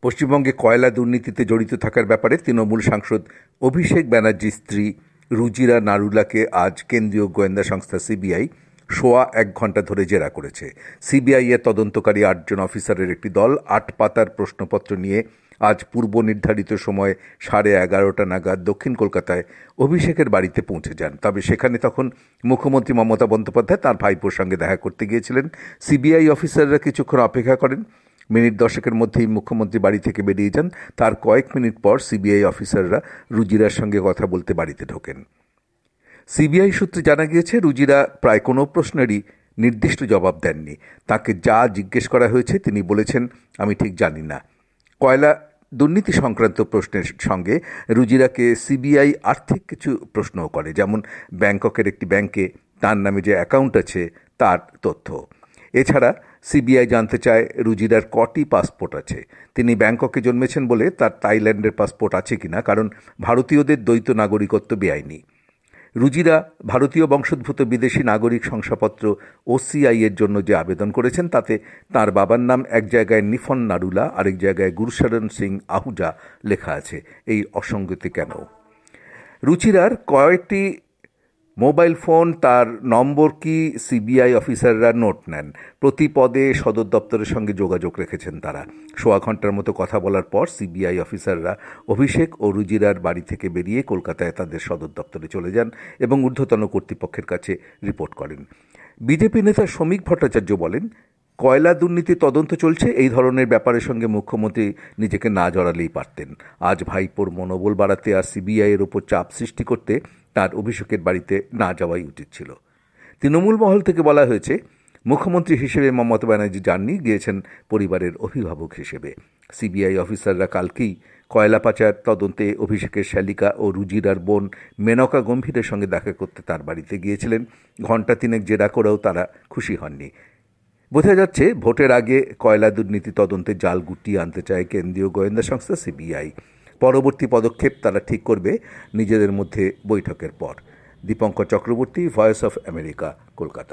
পশ্চিমবঙ্গে কয়লা দুর্নীতিতে জড়িত থাকার ব্যাপারে তৃণমূল সাংসদ অভিষেক ব্যানার্জির স্ত্রী রুজিরা নারুলাকে আজ কেন্দ্রীয় গোয়েন্দা সংস্থা সিবিআই সোয়া 1 ঘণ্টা ধরে জেরা করেছে। সিবিআই এর তদন্তকারী 8 জন অফিসারের একটি দল 8 পাতার প্রশ্নপত্র নিয়ে আজ পূর্ব নির্ধারিত সময় 11:30 নাগাদ দক্ষিণ কলকাতায় অভিষেকের বাড়িতে পৌঁছে যান। তবে সেখানে তখন মুখ্যমন্ত্রী মমতা বন্দ্যোপাধ্যায় তাঁর ভাইপোর সঙ্গে দেখা করতে গিয়েছিলেন। সিবিআই অফিসাররা কিছুক্ষণ অপেক্ষা করেন। মিনিট 10-এর মধ্যেই মুখ্যমন্ত্রী বাড়ি থেকে বেরিয়ে যান। তার কয়েক মিনিট পর সিবিআই অফিসাররা রুজিরার সঙ্গে কথা বলতে বাড়িতে ঢোকেন। সিবিআই সূত্রে জানা গিয়েছে, রুজিরা প্রায় কোনো প্রশ্নেরই নির্দিষ্ট জবাব দেননি। তাকে যা জিজ্ঞেস করা হয়েছে তিনি বলেছেন, আমি ঠিক জানি না। কয়লা দুর্নীতি সংক্রান্ত প্রশ্নের সঙ্গে রুজিরাকে সিবিআই আর্থিক কিছু প্রশ্নও করে, যেমন ব্যাংককের একটি ব্যাংকে তার নামে যে অ্যাকাউন্ট আছে তার তথ্য। এছাড়া সিবিআই জানতে চায় রুজিরার কটি পাসপোর্ট আছে, তিনি ব্যাংককে জন্মেছেন বলে তার থাইল্যান্ডের পাসপোর্ট আছে কিনা, কারণ ভারতীয়দের দ্বৈত নাগরিকত্ব বেআইনি। রুজিরা ভারতীয় বংশোদ্ভূত বিদেশি নাগরিক শংসাপত্র OCI এর জন্য যে আবেদন করেছেন তাতে তার বাবার নাম এক জায়গায় নিফন নারুলা, আরেক জায়গায় গুরুশরণ সিং আহুজা লেখা আছে। এই অসঙ্গতি কেন? রুচিরার কয়েকটি মোবাইল ফোন, তার নম্বর কি সিবিআই অফিসাররা নোট নেন। প্রতি পদে সদর দপ্তরের সঙ্গে যোগাযোগ রেখেছেন তারা। সোয়া ঘন্টার মতো কথা বলার পর সিবিআই অফিসাররা অভিষেক ও রুজিরার বাড়ি থেকে বেরিয়ে কলকাতায় তাদের সদর দপ্তরে চলে যান এবং ঊর্ধ্বতন কর্তৃপক্ষের কাছে রিপোর্ট করেন। বিজেপি নেতা শ্রমিক ভট্টাচার্য বলেন, কয়লা দুর্নীতি তদন্ত চলছে, এই ধরনের ব্যাপারের সঙ্গে মুখ্যমন্ত্রী নিজেকে না জড়ালেই পারতেন। আজ ভাইপোর মনোবল বাড়াতে আর সিবিআইয়ের ওপর চাপ সৃষ্টি করতে তার অভিষেকের বাড়িতে না যাওয়াই উচিত ছিল। তৃণমূল মহল থেকে বলা হয়েছে, মুখ্যমন্ত্রী হিসেবে মমতা ব্যানার্জি যাননি, গিয়েছেন পরিবারের অভিভাবক হিসেবে। সিবিআই অফিসাররা কালকেই কয়লা পাচার তদন্তে অভিষেকের শালিকা ও রুজিরার বোন মেনকা গম্ভীরের সঙ্গে দেখা করতে তার বাড়িতে গিয়েছিলেন। ঘণ্টা 3 জেরা করেও তারা খুশি হননি। বোঝা যাচ্ছে, ভোটের আগে কয়লা দুর্নীতি তদন্তে জাল গুটিয়ে আনতে চায় কেন্দ্রীয় গোয়েন্দা সংস্থা সিবিআই। পরবর্তী পদক্ষেপ তারা ঠিক করবে নিজেদের মধ্যে বৈঠকের পর। Dipankar Chakraborty, voice of America, Kolkata.